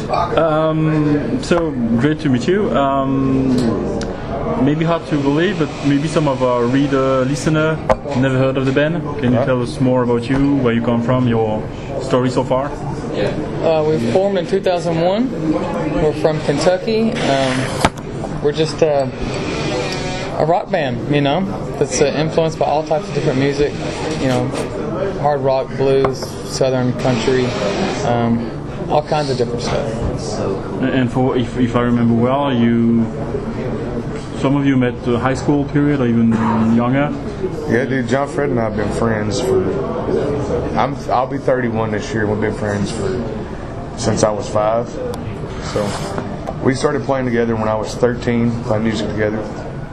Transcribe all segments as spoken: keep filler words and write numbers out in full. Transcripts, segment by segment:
Um, so great to meet you. Um, maybe hard to believe, but maybe some of our reader, listener, never heard of the band. Can you tell us more about you, where you come from, your story so far? Uh, we formed in two thousand one. We're from Kentucky. Um, we're just uh, a rock band, you know, that's uh, influenced by all types of different music, you know, hard rock, blues, southern country, um, all kinds of different stuff. And for if, if I remember well, you some of you met the high school period or even younger. Yeah, dude. John Fred and I have been friends for. I'm. I'll be thirty-one this year. We've been friends for since I was five. So we started playing together when I was thirteen, playing music together.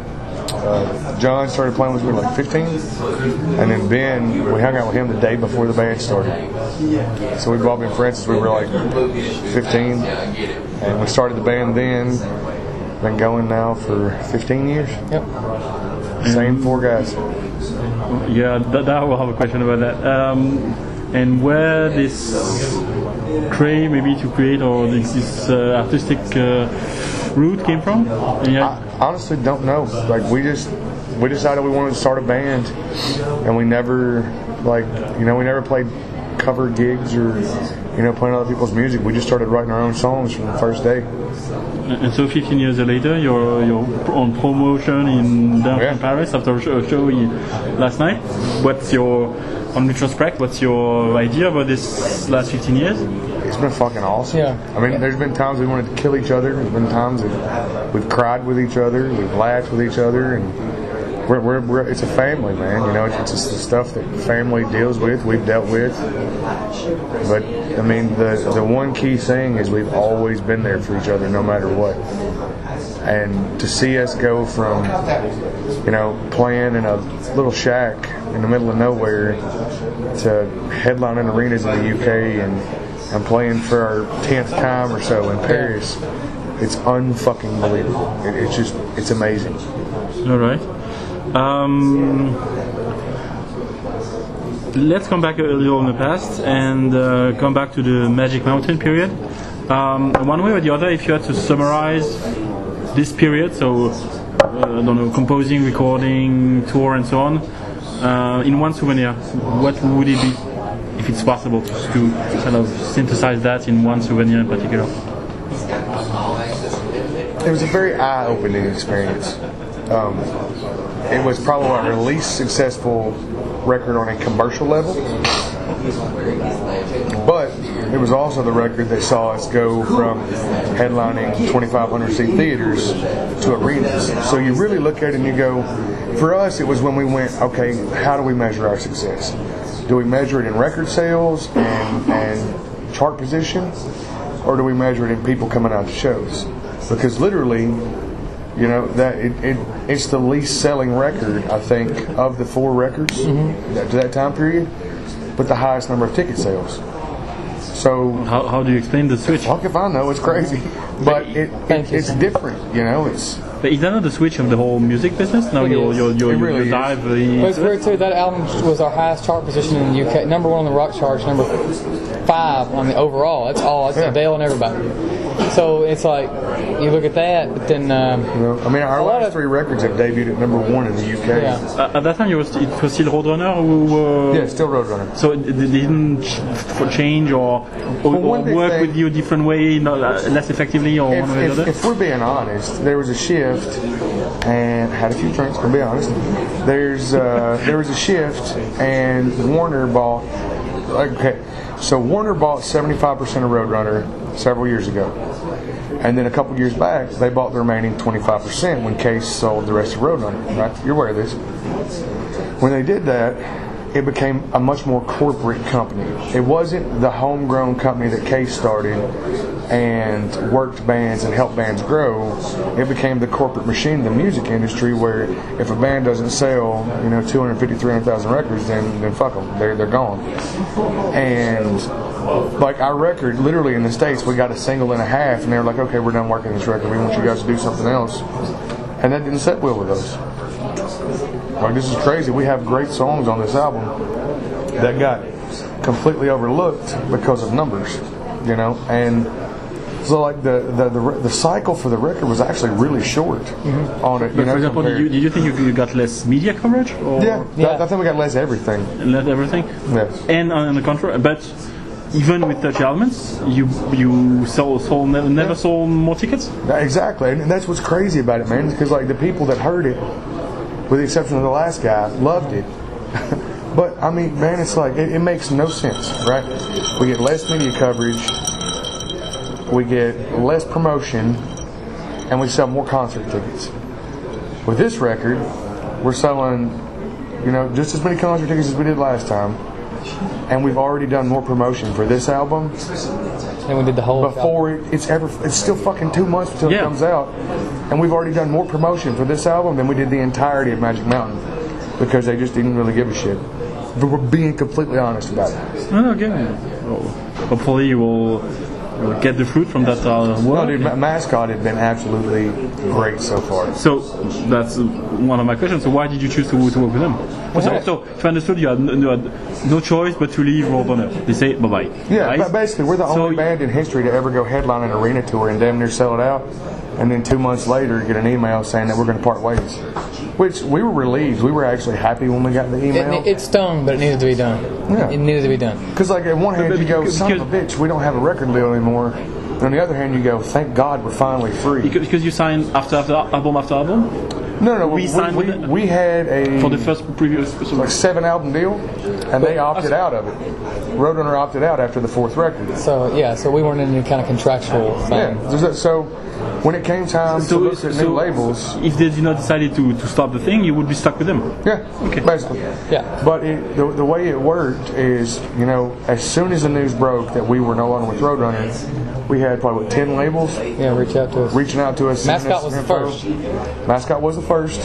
Uh, John started playing when we were like fifteen, and then Ben, we hung out with him the day before the band started. So we've all been friends since we were like fifteen, and we started the band then. Been going now for fifteen years. Yep. Same four guys. Yeah, that, that I will have a question about that. Um, and where this cray maybe to create or this, this uh, artistic uh, route came from? Yeah. I honestly don't know. Like we just we decided we wanted to start a band, and we never like you know we never played cover gigs or you know playing other people's music. We just started writing our own songs from the first day. And so fifteen years later, you're, you're on promotion in downtown yeah. Paris after a show, a show last night. What's your, on retrospect, what's your idea about this last fifteen years? It's been fucking awesome. Yeah. I mean, there's been times we wanted to kill each other. There's been times that we've cried with each other. We've laughed with each other. And we're, we're, we're it's a family, man. You know, it's, it's just the stuff that family deals with, we've dealt with. But, I mean, the the one key thing is we've always been there for each other no matter what. And to see us go from, you know, playing in a little shack in the middle of nowhere to headlining arenas in the U K and, and playing for our tenth time or so in Paris, it's unfucking believable. It, it's just, it's amazing. All right. Um, let's come back a little in the past and uh, come back to the Magic Mountain period. Um, one way or the other, if you had to summarize this period, so uh, I don't know, composing, recording, tour, and so on, uh, in one souvenir, what would it be, if it's possible, to kind of synthesize that in one souvenir in particular? It was a very eye-opening experience. Um, it was probably our least successful record on a commercial level, but it was also the record that saw us go from headlining twenty-five hundred seat theaters to arenas. So you really look at it and you go, for us it was when we went, okay, how do we measure our success? Do we measure it in record sales and, and chart position, or do we measure it in people coming out to shows? Because literally, you know, that it, it it's the least selling record, I think, of the four records mm-hmm. that, to that time period, but the highest number of ticket sales. So how how do you explain the switch? Fuck if I know, it's crazy, but it, it it's different, you know. It's but is that not the switch of the whole music business? Now you're you're you're it really you dive. But it's weird too. That album was our highest chart position in the U K, number one on the rock charts, number five on the overall. That's all. That's yeah. Adele and everybody. So it's like you look at that, but then um, you know, I mean, our last three records have debuted at number one in the U K. Yeah. Uh, at that time, you was, it was still Roadrunner, who, uh, yeah, still Roadrunner. So it, it didn't ch- change or, or, well, or work with you a different way, not, uh, less effectively, or if, one way or the other. If we're being honest, there was a shift, and had a few drinks. To be honest, there's uh, there was a shift, and Warner bought. Okay, so Warner bought seventy-five percent of Roadrunner several years ago. And then a couple years back, they bought the remaining twenty-five percent when Case sold the rest of Roadrunner, right? You're aware of this. When they did that, it became a much more corporate company. It wasn't the homegrown company that Case started and worked bands and helped bands grow. It became the corporate machine in the music industry where if a band doesn't sell, you know, two hundred fifty, three hundred thousand records, then, then fuck them. They're, they're gone. And like our record, literally in the States, we got a single and a half, and they were like, okay, we're done working this record. We want you guys to do something else. And that didn't sit well with us. Like, this is crazy. We have great songs on this album that got completely overlooked because of numbers, you know. And So like the the, the the cycle for the record was actually really short mm-hmm. on it. You but know, for example, did you, did you think you, you got less media coverage? Or? Yeah, yeah. I think we got less everything. Less everything. Yes. And on the contrary, but even with Touchy Elements, you you sold, sold never, never yeah. sold more tickets. Exactly, and that's what's crazy about it, man. Because like the people that heard it, with the exception of the last guy, loved it. But I mean, man, it's like it, it makes no sense, right? We get less media coverage, we get less promotion, and we sell more concert tickets. With this record, we're selling, you know, just as many concert tickets as we did last time, and we've already done more promotion for this album. And we did the whole before album. it, it's ever. It's still fucking two months until yeah. it comes out, and we've already done more promotion for this album than we did the entirety of Magic Mountain, because they just didn't really give a shit. But we're being completely honest about it. Oh, okay. Well, hopefully you will uh, get the fruit from that uh, work. No, dude, Ma- Mascot has been absolutely great so far. So that's uh, one of my questions. So why did you choose to, to work with them? So, so if I understood, you had, no, you had no choice but to leave Roadrunner. They say bye bye. Yeah, right? but basically we're the so only band in history to ever go headline an arena tour and damn near sell it out, and then two months later get an email saying that we're going to part ways. Which we were relieved. We were actually happy when we got the email. It, it stung, but it needed to be done. Yeah. It needed to be done. Because like at one hand But- you go, because- son of a bitch, we don't have a record deal anymore. And on the other hand you go, thank God we're finally free. because, because you signed after after album after album No, no, no. we We, signed we, with- we had a for the first previous. So like seven album deal, and they opted out of it. Roadrunner opted out after the fourth record. So yeah, so we weren't in any kind of contractual Yeah. thing. there's that- So when it came time to look at new labels, if they did not decided to, to stop the thing, you would be stuck with them. yeah, Okay. basically. Yeah. But it, the, the way it worked is, you know, as soon as the news broke that we were no longer with Roadrunner, we had probably what, ten labels Yeah, reach out to us. reaching out to us. sending Mascot us was the info. first. Mascot was the first.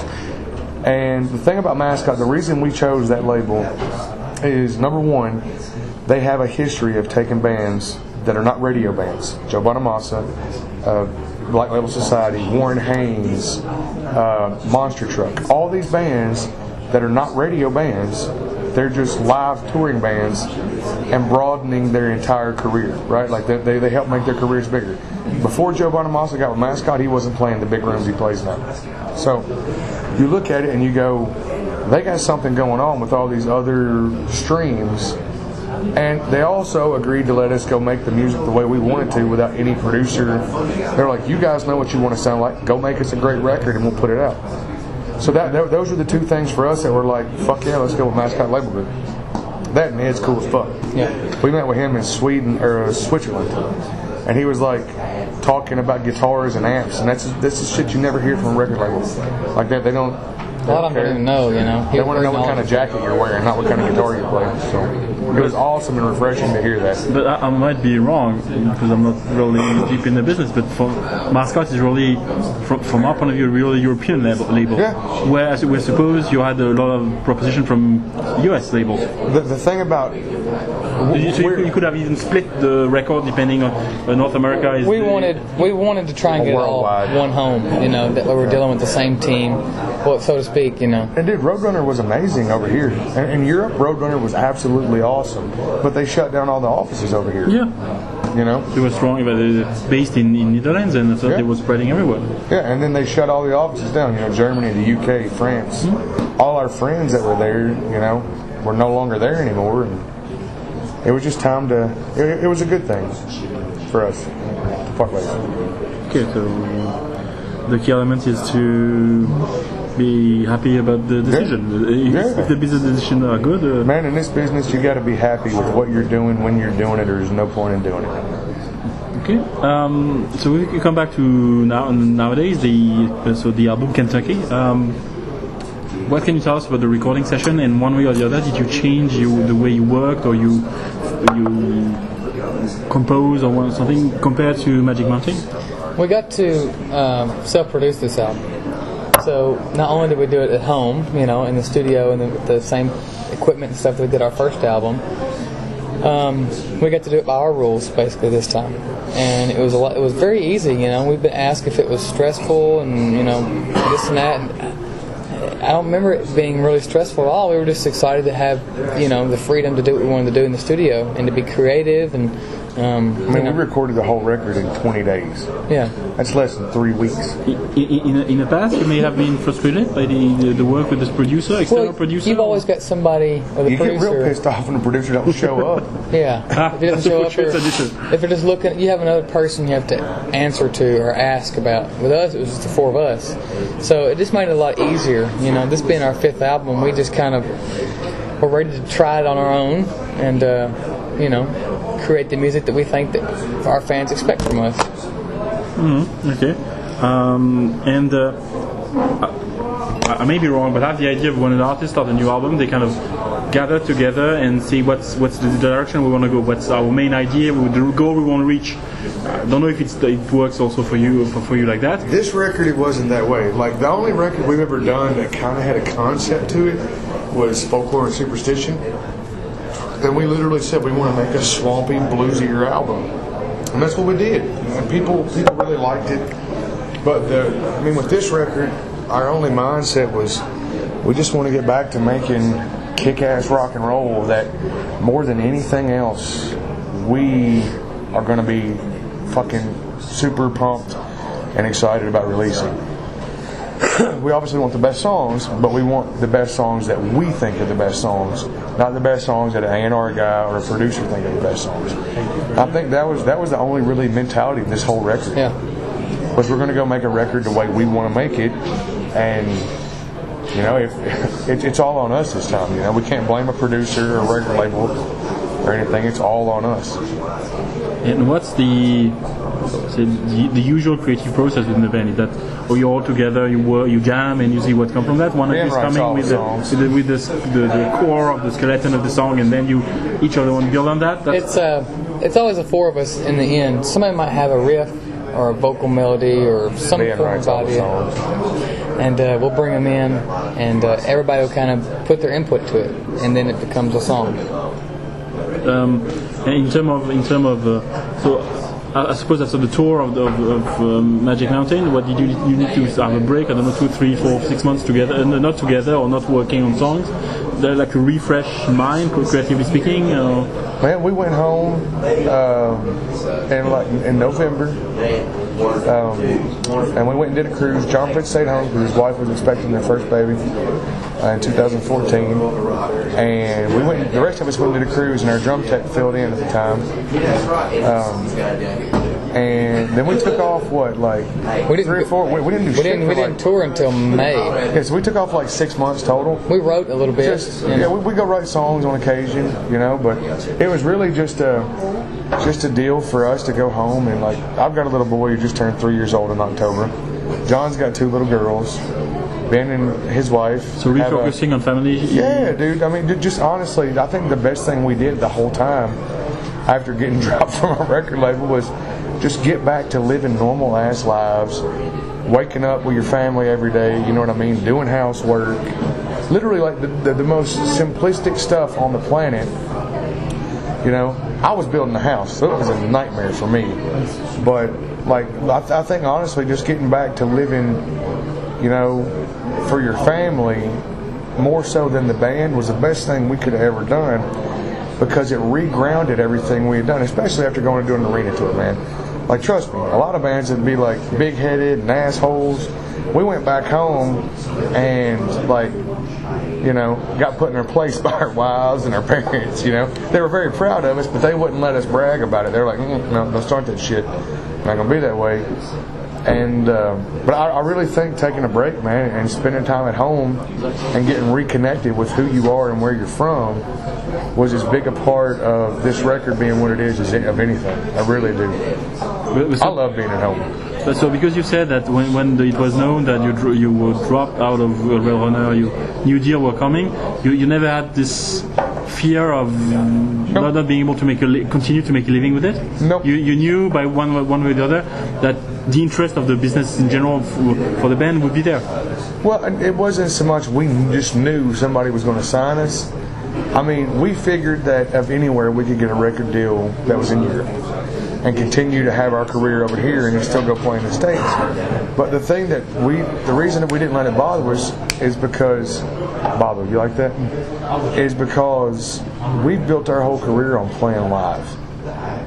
And the thing about Mascot, the reason we chose that label is, number one, they have a history of taking bands that are not radio bands. Joe Bonamassa, uh, Black Label Society, Warren Haynes, uh, Monster Truck. All these bands that are not radio bands, they're just live touring bands and broadening their entire career, right? Like they, they, they help make their careers bigger. Before Joe Bonamassa got with Mascot, he wasn't playing the big rooms he plays now. So you look at it and you go, they got something going on with all these other streams, and they also agreed to let us go make the music the way we wanted to without any producer. They're like, you guys know what you want to sound like, go make us a great record and we'll put it out. So that, that those were the two things for us that were like, fuck yeah, let's go with Mascot Label Group. That and Ed's cool as fuck. Yeah. We met with him in Sweden or uh, Switzerland, and he was like talking about guitars and amps, and that's this is shit you never hear from a record label. Like that, they don't. A lot of them don't even know, you know. They want to know what kind of jacket you're wearing, not what kind of guitar you're playing. So it was awesome and refreshing to hear that. But I, I might be wrong because I'm not really deep in the business. But for Mascot is really, from, from our point of view, really European label. label. Yeah. Whereas we suppose you had a lot of proposition from U S labels. The, the thing about So you, so you, could, you could have even split the record depending on uh, North America. Is We the, wanted we wanted to try and get it all Worldwide. one home, you know, that we were dealing with the same team, well, so to speak, you know. And dude, Roadrunner was amazing over here. In, in Europe, Roadrunner was absolutely awesome, but they shut down all the offices over here. Yeah. You know. They were strong, but uh, based in, in Netherlands, and so Yeah. they were spreading everywhere. Yeah, and then they shut all the offices down. You know, Germany, the U K, France. Mm-hmm. All our friends that were there, you know, were no longer there anymore. And it was just time to. It, it was a good thing for us to part ways. Okay, so the key element is to be happy about the decision. If, Yeah. if the business decisions are good, uh, Man, in this business, you got to be happy with what you're doing when you're doing it, or there's no point in doing it. okay. Um, so we can come back to now nowadays. The uh, so the album Kentucky. Um, what can you tell us about the recording session? And one way or the other, did you change you, the way you worked, or you you compose, or something compared to Magic Mountain? We got to um, self-produce this album. So not only did we do it at home, you know, in the studio and the, the same equipment and stuff that we did our first album, um, we got to do it by our rules basically this time, and it was a lot. It was very easy, you know. We've been asked if it was stressful and you know this and that. And I don't remember it being really stressful at all. We were just excited to have you know the freedom to do what we wanted to do in the studio and to be creative and Um, I mean, we recorded the whole record in twenty days. Yeah. That's less than three weeks. In, in, in the past, you may have been frustrated by the, the, the work with this producer, external Well, producer. you've always got somebody or the You producer. get real pissed off when the producer don't show up. Yeah. Ah, if he doesn't show up, that's a or tradition. if you're just looking, you have another person you have to answer to or ask about. With us, it was just the four of us, so it just made it a lot easier. You know, this being our fifth album, we just kind of were ready to try it on our own and uh, you know, create the music that we think that our fans expect from us. Mm-hmm. Okay. Um, and uh, I, I may be wrong, but I have the idea of when an artist starts a new album, they kind of gather together and see what's what's the direction we want to go, what's our main idea, the goal we want to reach. I don't know if it's it works also for you for, for you like that. This record, it wasn't that way. Like, the only record we've ever done that kind of had a concept to it was Folklore and Superstition. And we literally said we want to make a swampy, bluesier album. And that's what we did. And people people really liked it. But, the, I mean, with this record, our only mindset was we just want to get back to making kick-ass rock and roll that, more than anything else, we are going to be fucking super pumped and excited about releasing. We obviously want the best songs, but we want the best songs that we think are the best songs, not the best songs that an A and R guy or a producer think are the best songs. I think that was that was the only really mentality of this whole record. Yeah. Was we're going to go make a record the way we want to make it, and you know, if it, it's all on us this time. You know, we can't blame a producer or a record label or anything. It's all on us. And what's the say, the, the usual creative process within the band? Is that or you're all together, you work, you jam, and you see what comes from that? One of you is coming with the, with, the, with the, the, the core of the skeleton of the song, and then you each other one build on that? That's It's uh, it's always the four of us in the end. Somebody might have a riff or a vocal melody or some Ben form writes of all the idea, songs. and uh, we'll bring them in, and uh, everybody will kind of put their input to it, and then it becomes a song. Um, and in terms of in terms of uh, so I, I suppose after the tour of, of, of um, Magic Mountain, what did you you need to have a break? I don't know, two, three, four, six months together, uh, not together or not working on songs. They're like a refresh mind, creatively speaking. Uh, Man, we went home um, in like in November, um, and we went and did a cruise. John Fitz stayed home because his wife was expecting their first baby uh, in two thousand fourteen, and we went. The rest of us went and did a cruise, and our drum tech filled in at the time. Um, and then we took off what like We didn't, three or four. We, we didn't do we shit didn't, for we like, didn't tour until May. yeah, so we took off like six months total. We wrote a little bit. Just, you yeah, know. we, we go write songs on occasion, you know, but it was really just a just a deal for us to go home and like I've got a little boy who just turned three years old in October. John's got two little girls. Ben and his wife. so have a- refocusing on family. yeah, dude. I mean, ju- just honestly, I think the best thing we did the whole time after getting dropped from our record label was just get back to living normal ass lives, waking up with your family every day. You know what I mean? Doing housework. Literally, like the, the, the most simplistic stuff on the planet. You know, I was building a house, so it was a nightmare for me. But like, I, th- I think honestly, just getting back to living, you know, for your family, more so than the band, was the best thing we could have ever done because it regrounded everything we had done, especially after going to do an arena tour, man. Like, trust me, a lot of bands would be like big-headed and assholes. We went back home and like, you know, got put in our place by our wives and our parents, you know. They were very proud of us, but they wouldn't let us brag about it. They were like, mm, no, don't start that shit. Not going to be that way. And uh, but I, I really think taking a break, man, and spending time at home and getting reconnected with who you are and where you're from was as big a part of this record being what it is as of anything. I really do. But- but so- I love being at home. But so because you said that when, when the, it was known that you dro- you were dropped out of uh, Railrunner, you New Deal were coming, you, you never had this fear of um, Nope. not being able to make a li- continue to make a living with it. Nope. You you knew by one way- one way or the other that the interest of the business in general for, for the band would be there. Well, it wasn't so much we just knew somebody was going to sign us. I mean, we figured that of anywhere we could get a record deal that was in Europe and continue to have our career over here and then still go play in the States. But the thing that we, the reason that we didn't let it bother us is because, bother, you like that? Is because we built our whole career on playing live.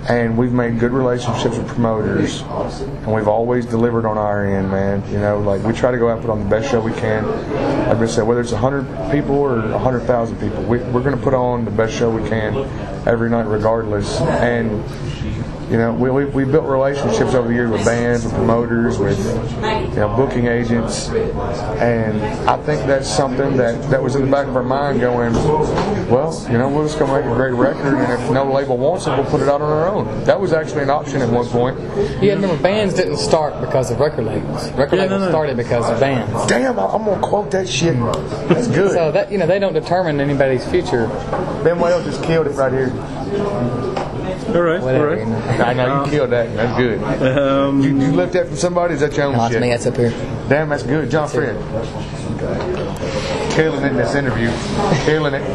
and we've made good relationships with promoters, and we've always delivered on our end, man. You know, like we try to go out and put on the best show we can. Like I said, whether it's a hundred people or a hundred thousand people, we, we're going to put on the best show we can every night, regardless. And you know, we, we we built relationships over the years with bands, with promoters, with you know booking agents, and I think that's something that, that was in the back of our mind, going, well, you know, we're just gonna make a great record, and if no label wants it, we'll put it out on our own. That was actually an option at one point. Yeah, remember, bands didn't start because of record labels. Record Yeah, labels no, no. started because of bands. Damn, I- I'm gonna quote that shit. That's good. So that you know, they don't determine anybody's future. Ben Wales just killed it right here. All right, all Whatever. You right. know. I know you killed that. That's good. Um, You, you left that from somebody? Is that your own No, it's shit? me. That's up here. Damn, that's good. John Fred. Killing it in this interview. Killing it.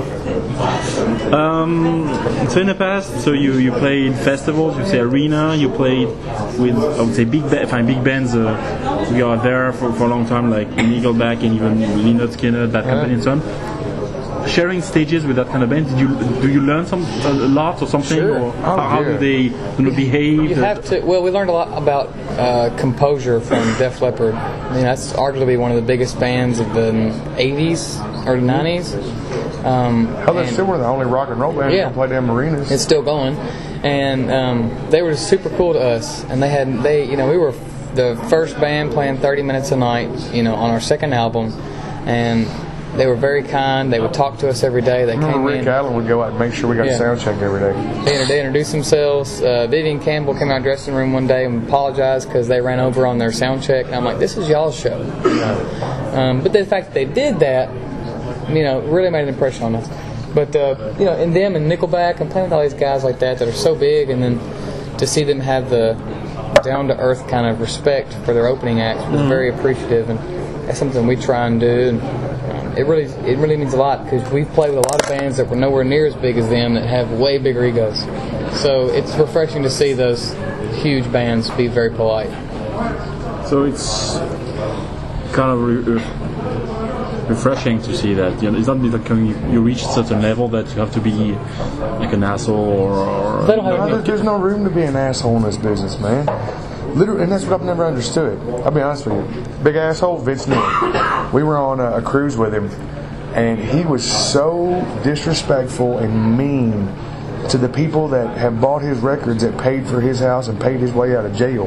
Um, so in the past, so you, you played festivals, you say arena, you played with, I would say, big ba- fine, big bands. Uh, we are there for, for a long time, like Nickelback and even Lynyrd Skynyrd, that company and so on. Sharing stages with that kind of band, did you do you learn some a lot or something, Sure. or Oh, how, how yeah. do they you know, behave? You have to. Well, we learned a lot about uh, composure from Def Leppard. I mean, that's arguably one of the biggest bands of the eighties, early nineties. Um, Oh, they're and still one of the only rock and roll bands Yeah. that play them arenas. it's still going, and um, they were super cool to us. And they had they, you know, we were the first band playing thirty minutes a night, you know, on our second album, and they were very kind. They would talk to us every day. They Remember came Rick in. Allen would go out and make sure we got Yeah. sound checked every day. They, they introduced themselves. Uh, Vivian Campbell came out of the dressing room one day and apologized because they ran over on their sound check. And I'm like, this is y'all's show. Um, but the fact that they did that, you know, really made an impression on us. But, uh, you know, and them and Nickelback and playing with all these guys like that that are so big, and then to see them have the down-to-earth kind of respect for their opening acts was very appreciative, and that's something we try and do. And, um, it really it really means a lot because we've played with a lot of bands that were nowhere near as big as them that have way bigger egos. So it's refreshing to see those huge bands be very polite. So it's kind of re- re- refreshing to see that. You know, it's not that you, you reach such a level that you have to be like an asshole or. or They don't have No, there- there's no room to be an asshole in this business, man. Literally, and that's what I've never understood. I'll be honest with you. Big asshole, Vince Neil. We were on a, a cruise with him, and he was so disrespectful and mean to the people that have bought his records, that paid for his house and paid his way out of jail.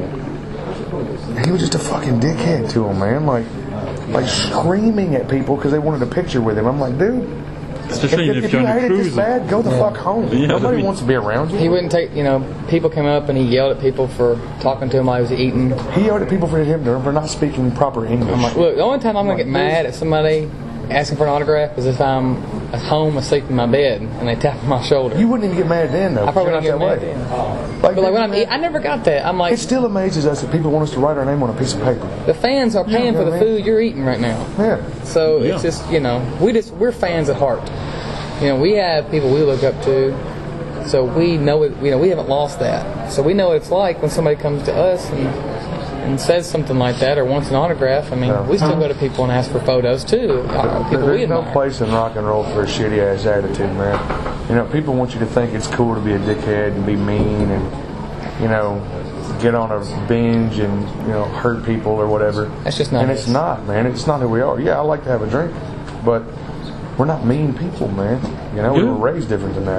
He was just a fucking dickhead to them, man. Like, like screaming at people because they wanted a picture with him. I'm like, dude. Especially If, if, if you're you on a hate it cruise. this bad, go the fuck home. Yeah, Nobody I mean- wants to be around you. He wouldn't take, you know, people came up and he yelled at people for talking to him while he was eating. He yelled at people for him for not speaking proper English. I'm like, look, the only time I'm going to get mad at somebody asking for an autograph is if I'm at home asleep in my bed and they tap my shoulder. you wouldn't even get mad then, though. I probably You're wouldn't not get mad that way. then. Like, But like when I'm man, eating, I never got that. I'm like, it still amazes us that people want us to write our name on a piece of paper. the fans are paying Yeah, for the man. food you're eating right now. Yeah. So Yeah. it's just, you know, we just we're fans at heart. You know, we have people we look up to, so we know it. You know, we haven't lost that. So we know what it's like when somebody comes to us and, and says something like that or wants an autograph. I mean, Yeah. we still go to people and ask for photos too. Uh, People we There's no admire. place in rock and roll for a shitty ass attitude, man. You know, people want you to think it's cool to be a dickhead and be mean and, you know, get on a binge and, you know, hurt people or whatever. That's just not And us. it's not, man. It's not who we are. Yeah, I like to have a drink, but we're not mean people, man. You know, we Yeah. were raised different than that.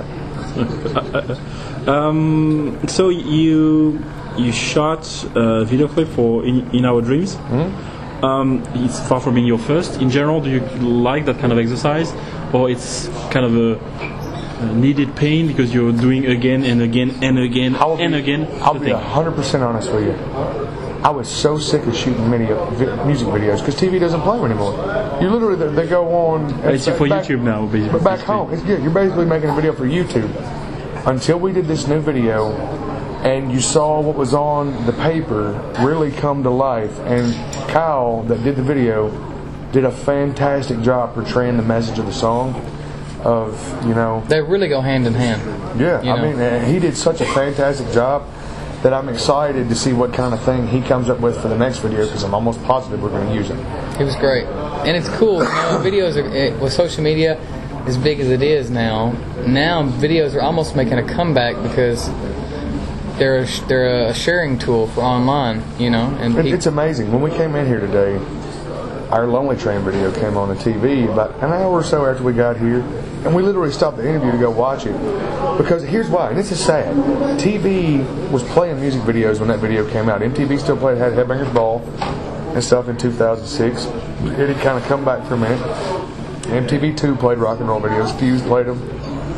Um, so you you shot a video clip for In, In Our Dreams. Mm-hmm. Um, it's far from being your first. In general, do you like that kind of exercise, or it's kind of a, a needed pain because you're doing again and again and again I will and be, again? I'll the be thing? one hundred percent honest with you. I was so sick of shooting video, vi- music videos because T V doesn't play them anymore. You literally, they, they go on. It's for back- YouTube now, basically. But back home, it's good. You're basically making a video for YouTube. Until we did this new video, and you saw what was on the paper really come to life, and Kyle, that did the video, did a fantastic job portraying the message of the song. Of, you know, They really go hand in hand. yeah, You I know. mean, uh, he did such a fantastic job that I'm excited to see what kind of thing he comes up with for the next video because I'm almost positive we're going to use it. It was great, and it's cool. You know, videos are it, with social media as big as it is now. Now videos are almost making a comeback because they're a, they're a sharing tool for online, you know. And It, peop- it's amazing. When we came in here today, our Lonely Train video came on the T V about an hour or so after we got here, and we literally stopped the interview to go watch it. Because here's why, and this is sad. T V was playing music videos when that video came out. M T V still played, had Headbangers Ball and stuff in two thousand six. It had kind of come back for a minute. M T V two played rock and roll videos. Fuse played them.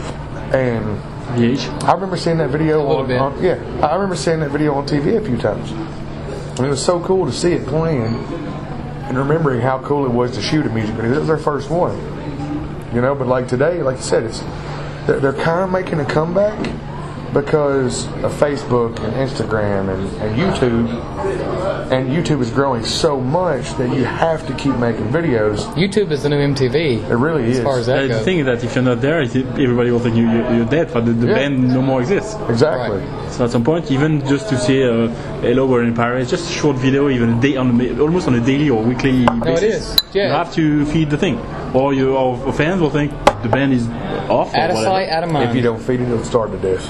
And V H. I remember seeing that video little on, bit. on yeah. I remember seeing that video on T V a few times. And it was so cool to see it playing and remembering how cool it was to shoot a music video. That was our first one. You know, but like today, like I said, it's they're, they're kind of making a comeback because of Facebook and Instagram and, and YouTube. And YouTube is growing so much that you have to keep making videos. YouTube is the new M T V. It really as is. far as that Uh, the goes. thing is that if you're not there, it- everybody will think you, you, you're dead, but the, the Yeah. band no more exists. Exactly. Right. So at some point, even just to say uh, hello, we're in Paris, just a short video, even a day on a, almost on a daily or weekly No, it basis. is. Yeah. You have to feed the thing, or your fans will think the band is off or Out of whatever. sight, out of mind. If you don't feed it, it'll starve to death.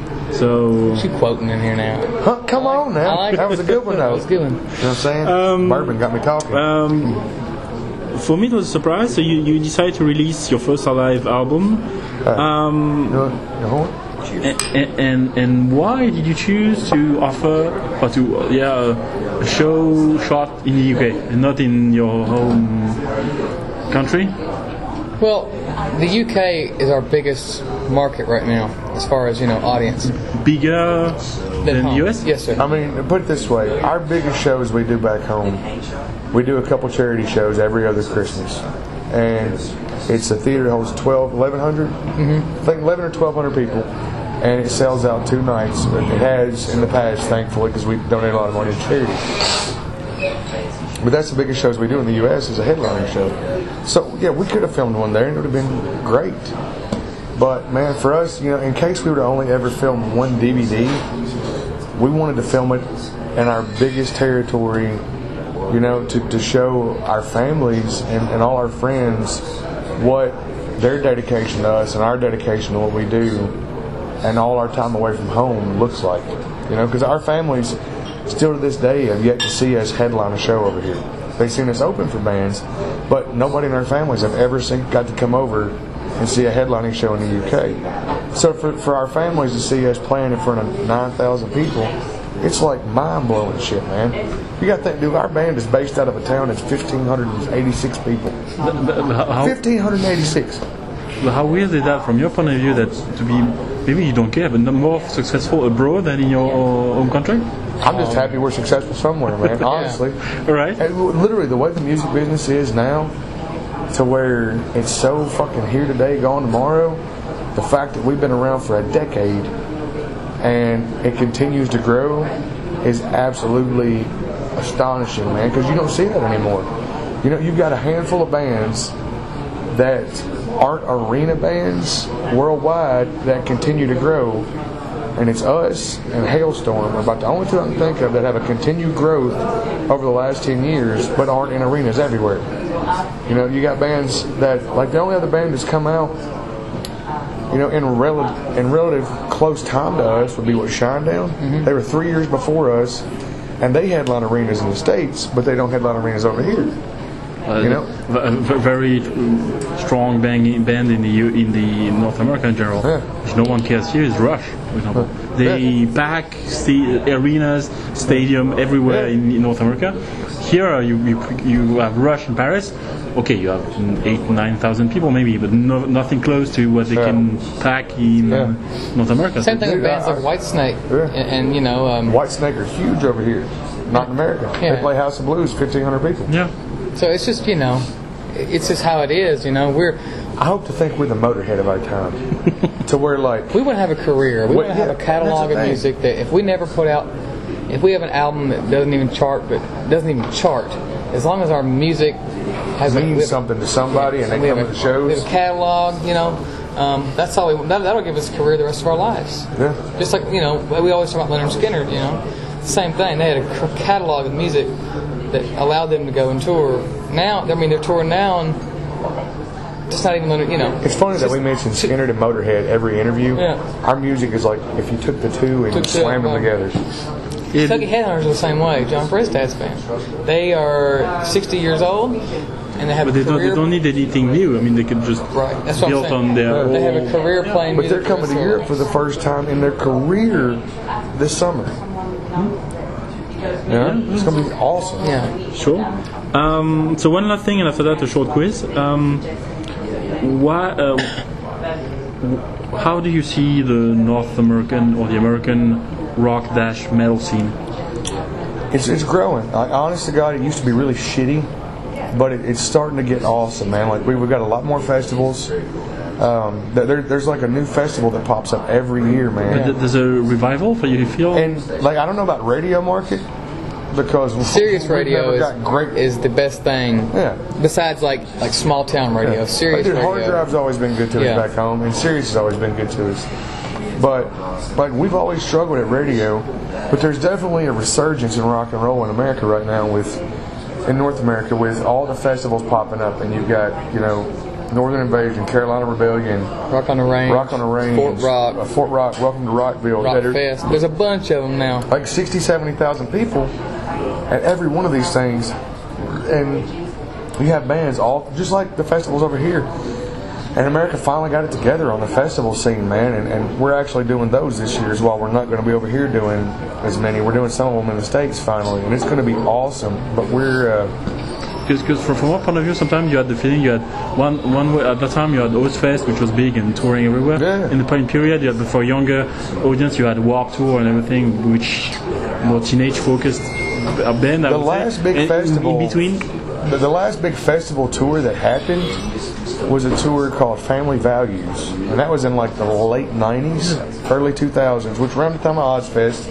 So What you quoting in here now? Huh, come on now. I like That was a good one, That though. was a good one. You know what I'm saying? Um, Bourbon got me talking. Um, for me, it was a surprise. So you, you decided to release your first live album. Um, you know, you know, and, and and why did you choose to offer or to uh, yeah a show shot in the U K and not in your home country? Well, the U K is our biggest market right now, as far as you know, audience. Bigger than home. the U S? Yes, sir. I mean, put it this way: our biggest shows we do back home, we do a couple charity shows every other Christmas, and it's a theater that holds twelve, eleven hundred, mm-hmm. I think eleven or twelve hundred people, and it sells out two nights. It has in the past, thankfully, because we donate a lot of money to charity. But that's the biggest shows we do in the U S is a headlining show. So yeah, we could have filmed one there and it would have been great. But man, for us, you know, in case we would have only ever filmed one D V D, we wanted to film it in our biggest territory, you know, to, to show our families and, and all our friends what their dedication to us and our dedication to what we do and all our time away from home looks like. You know, because our families still to this day have yet to see us headline a show over here. They've seen us open for bands, but nobody in our families have ever seen, got to come over and see a headlining show in the U K. So for, for our families to see us playing in front of nine thousand people, it's like mind-blowing shit, man. You got to think, dude, our band is based out of a town that's one thousand five hundred eighty-six people. But- but How, one thousand five hundred eighty-six. how weird is that from your point of view that to be, maybe you don't care, but more successful abroad than in your home country? I'm just happy we're successful somewhere, man, honestly. Right? And literally, the way the music business is now, to where it's so fucking here today, gone tomorrow, the fact that we've been around for a decade and it continues to grow is absolutely astonishing, man, because you don't see that anymore. You know, you've got a handful of bands that aren't arena bands worldwide that continue to grow. And it's us and Hailstorm are about the only two I can think of that have a continued growth over the last ten years, but aren't in arenas everywhere. You know, you got bands that, like the only other band that's come out, you know, in relative in relative close time to us would be what Shinedown. Mm-hmm. They were three years before us, and they headline arenas in the States, but they don't headline arenas over here. Uh, You know? a v- very strong bang, band in the U, in the North America in general, Yeah. which no one cares here is Rush, for example. They pack sta- arenas, stadium everywhere Yeah. in, in North America. Here you, you you have Rush in Paris. Okay, you have eight nine thousand people maybe, but no, nothing close to what they Yeah. can pack in Yeah. North America. Same thing with Dude, bands I- like Whitesnake, Yeah. and, and you know, um, Whitesnake are huge over here, not in America. Yeah. They play House of Blues, fifteen hundred people. Yeah. so it's just you know, it's just how it is. You know, we're I hope to think we're the Motorhead of our time, to where like we want to have a career. We Well, want to have yeah, a catalog that's the of thing. music that if we never put out, if we have an album that doesn't even chart, but doesn't even chart, as long as our music has a, we means have- something to somebody and they we come have to a, the we have shows. a catalog, you know. Um, that's all we. That, that'll give us a career the rest of our lives. Yeah. Just like you know, we always talk about Leonard Skinner. You know, same thing. They had a c- catalog of music that allowed them to go and tour. Now, I mean, they're touring now, and just not even you know. It's funny that we mention Skinner and Motorhead every interview. Yeah. Our music is like if you took the two and Took slammed the- them together. Kentucky Headhunters are the same way. John Prestad's band. They are sixty years old, and they have But a they don't, career. they don't need anything new. I mean, they could just Right, that's what I'm build saying. on their They have a old- career playing But music. they're coming to Europe for the first time in their career this summer. Yeah, it's going to be awesome. Yeah. Sure. Um, so one last thing, and after that, a short quiz. Um, why? Uh, how do you see the North American or the American rock dash metal scene? It's it's growing. Like, honest to God, it used to be really shitty, but it, it's starting to get awesome, man. Like we, we've got a lot more festivals. Um, there, there's like a new festival that pops up every year, man. Th- There's a revival for you, you feel? And like I don't know about radio market because Sirius we've radio never is, got great. is the best thing. Yeah. Besides like like small town radio, Yeah. Sirius Like, dude, Hard radio. Drive's always been good to Yeah. us back home, and Sirius has always been good to us. But like we've always struggled at radio, but there's definitely a resurgence in rock and roll in America right now with in North America with all the festivals popping up, and you've got you know Northern Invasion, Carolina Rebellion, Rock on the Range. Rock on the Range, Fort Rock. uh, Fort Rock, Welcome to Rockville. Rock that are Fest. There's a bunch of them now. like sixty, seventy thousand people at every one of these things, and you have bands all just like the festivals over here. And America finally got it together on the festival scene, man, and, and we're actually doing those this year as well. We're not going to be over here doing as many. We're doing some of them in the States finally, and it's going to be awesome. But we're uh, Because from, from our point of view, sometimes you had the feeling you had one one way, at that time you had Ozfest, which was big and touring everywhere. Yeah. In the point period, you had for younger audience, you had Warped Tour and everything, which more teenage focused a band. I the would last say. big And festival. in between. the, the last big festival tour that happened was a tour called Family Values, and that was in like the late nineties, early two thousands, which around the time of Ozfest.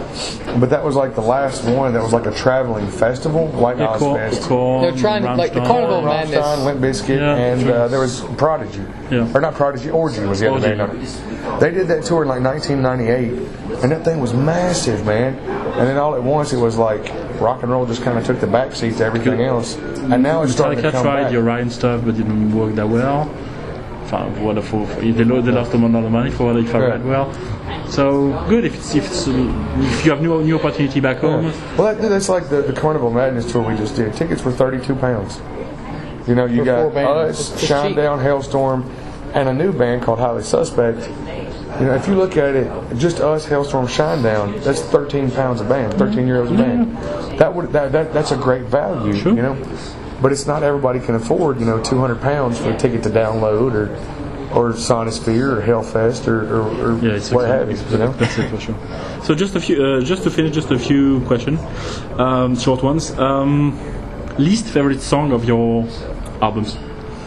But that was like the last one that was like a traveling festival, like Yeah, Cor- Ozfest. Korn, They're trying to- like, the Rammstein. Carnival of Madness. Rammstein, Limp Bizkit, Yeah, and sure. uh, there was Prodigy. Yeah. Or not Prodigy, Orgy was the other Orgy. band on it. They did that tour in like nineteen ninety-eight, and that thing was massive, man. And then all at once it was like rock and roll just kind of took the backseat to everything else. And now it's starting to Metallica come tried back. the Orion stuff, but didn't work that well. Enfin, what a fool. They, lo- they lost a lot of money for it, if I Yeah. read well. So good if it's, if, it's, if you have new new opportunity back home. Well, that, that's like the, the Carnival Madness tour we just did. Tickets were thirty-two pounds. You know, you For got four bands. us, It's cheap. Shinedown, Hailstorm, and a new band called Highly Suspect. You know, if you look at it, just us, Hailstorm, Shinedown, that's thirteen pounds a band, thirteen euros a band. That would that, that that's a great value, Sure. you know. But it's not everybody can afford, you know, two hundred pounds for a ticket to download or or Sonosphere or Hellfest or, or, or Yeah, it's what have you, expensive. you know. That's it for sure. So just a few, uh, just to finish, just a few questions, um, short ones. Um, least favorite song of your albums?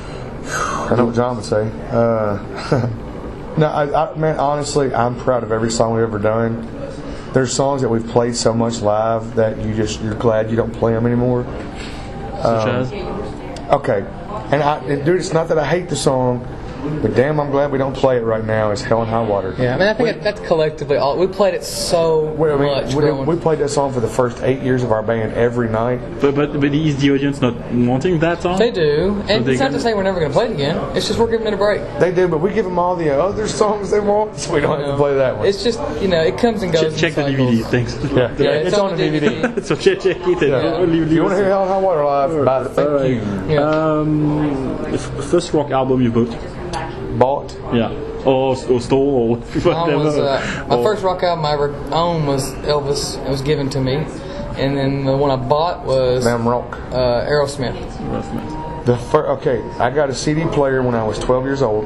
I know what John would say. Uh, no, I, I, man, honestly, I'm proud of every song we've ever done. There's songs that we've played so much live that you just you're glad you don't play them anymore. Such as? Okay, and I, and dude, it's not that I hate the song, but damn, I'm glad we don't play it right now. It's Hell and High Water. Yeah, I mean, I think that, that's collectively all. We played it so We, I mean, much. we, growing. we played that song for the first eight years of our band every night. But, but but is the audience not wanting that song? They do, and they it's not can- to say we're never going to play it again. It's just we're giving it a break. They do, but we give them all the other songs they want, so we don't have to play that one. It's just you know, it comes and goes. Check, check in the D V D. cycles. Thanks. yeah, Yeah, it's, on the D V D. So check, check it. And Yeah. leave, If leave you want to us- hear Hell and High Water live, buy the thank Alright. you. Yeah. Um, f- first rock album you bought? Bought. Yeah. Or, or stole or whatever. Mine was, uh, my Or- first rock album I ever owned was Elvis. It was given to me, and then the one I bought was Them rock. uh, Aerosmith. The fir- okay, I got a C D player when I was twelve years old,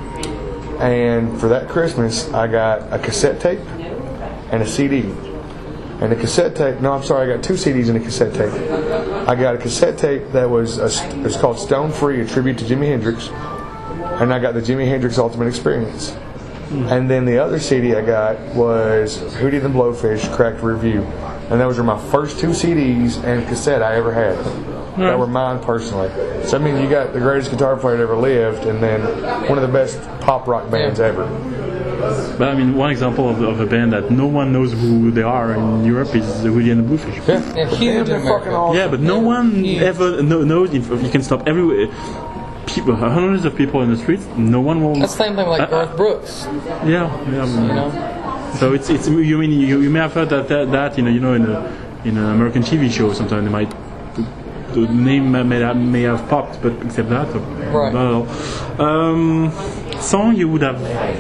and for that Christmas I got a cassette tape and a C D. And the cassette tape, no, I'm sorry, I got two C Ds and a cassette tape. I got a cassette tape that was a, it was called Stone Free, a tribute to Jimi Hendrix, and I got the Jimi Hendrix Ultimate Experience. And then the other C D I got was Hootie and the Blowfish Cracked Review, and those were my first two C Ds and cassette I ever had. That were mine personally. So I mean, you got the greatest guitar player that ever lived, and then one of the best pop rock bands Yeah. ever. But I mean, one example of, of a band that no one knows who they are in Europe is the Hootie and the Bluefish. Yeah, Yeah, But huge damn, in they're America. fucking awesome. Yeah, but no Yeah, one huge. ever kno- knows if you can stop everywhere. people, hundreds of people in the streets. No one will. That's the same thing like Uh, Garth Brooks. Yeah, yeah. You know. So it's it's you mean you, you may have heard that, that that you know you know in a in an American T V show sometimes they might the, the name may have, may have popped, but except that, so Right. not at all. Um, song you would have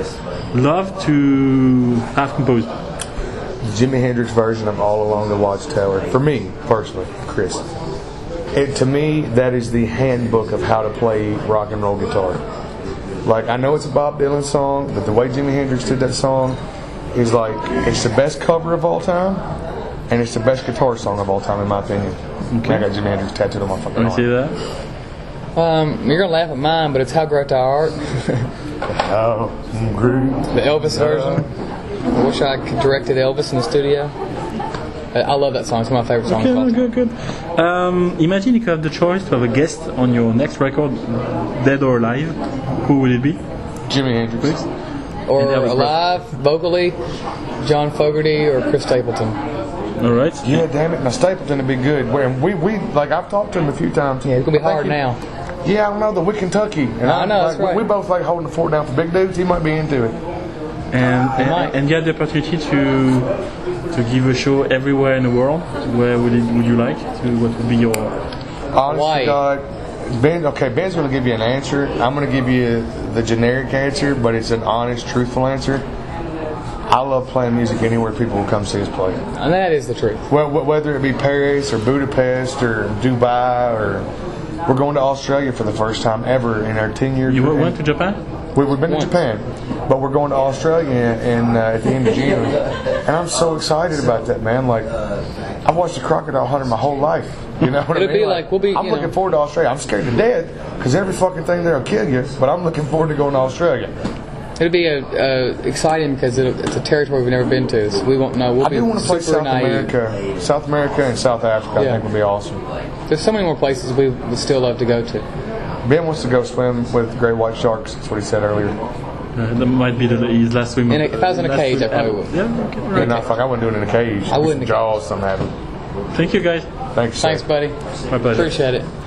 loved to have composed. Jimi Hendrix version of All Along the Watchtower. For me, personally, Chris. It, to me, that is the handbook of how to play rock and roll guitar. Like, I know it's a Bob Dylan song, but the way Jimi Hendrix did that song is like, it's the best cover of all time, and it's the best guitar song of all time, in my opinion. Okay. I got Jimi Hendrix tattooed on my fucking Can you arm. see that? Um, you're gonna laugh at mine, but it's How Great Thou Art, Oh, great. the Elvis version. I wish I could directed Elvis in the studio. I I love that song. It's one of my favorite songs. of all Good, time. good, good. Um, imagine you could have the choice to have a guest on your next record, dead or alive. Who would it be? Jimi Hendrix. Or And Elvis alive, vocally, John Fogerty or Chris Stapleton. All right. Yeah, damn it. Now, Stapleton would be good. When we, we, like, I've talked to him a few times. Yeah, it's gonna be I think hard he- now. Yeah, I don't know, the Wick Kentucky. And I know, that's like, right. We both like holding the fort down for big dudes. He might be into it. And, might. and and you had the opportunity to to give a show everywhere in the world. Where would it, would you like to? What would be your? Honest Why? to God, Ben. Okay, Ben's going to give you an answer. I'm going to give you the generic answer, but it's an honest, truthful answer. I love playing music anywhere people will come see us play. And that is the truth. Well, wh- whether it be Paris or Budapest or Dubai or we're going to Australia for the first time ever in our ten year. You went to Japan? We, we've been to Once. Japan, but we're going to Australia in, uh, at the end of June, and I'm so excited about that, man. Like, I've watched a crocodile hunter my whole life. You know what It'll I mean? be like- we'll be, I'm you looking know- forward to Australia. I'm scared to death because every fucking thing there will kill you, but I'm looking forward to going to Australia. It'll be a, a exciting because it, it's a territory we've never been to, so we won't know. We'll I be do want to play super South naive. America, South America, and South Africa. I Yeah. think would be awesome. There's so many more places we would still love to go to. Ben wants to go swim with great white sharks. That's what he said earlier. Uh, that might be the, his last swim. In a- if I was in a last cage, swim I probably ever. would. Yeah. Okay, all Yeah, right. no, fuck, I wouldn't do it in a cage. I wouldn't in a Jaws, something happen. Thank you, guys. Thanks. Thanks, buddy. My pleasure. Appreciate it.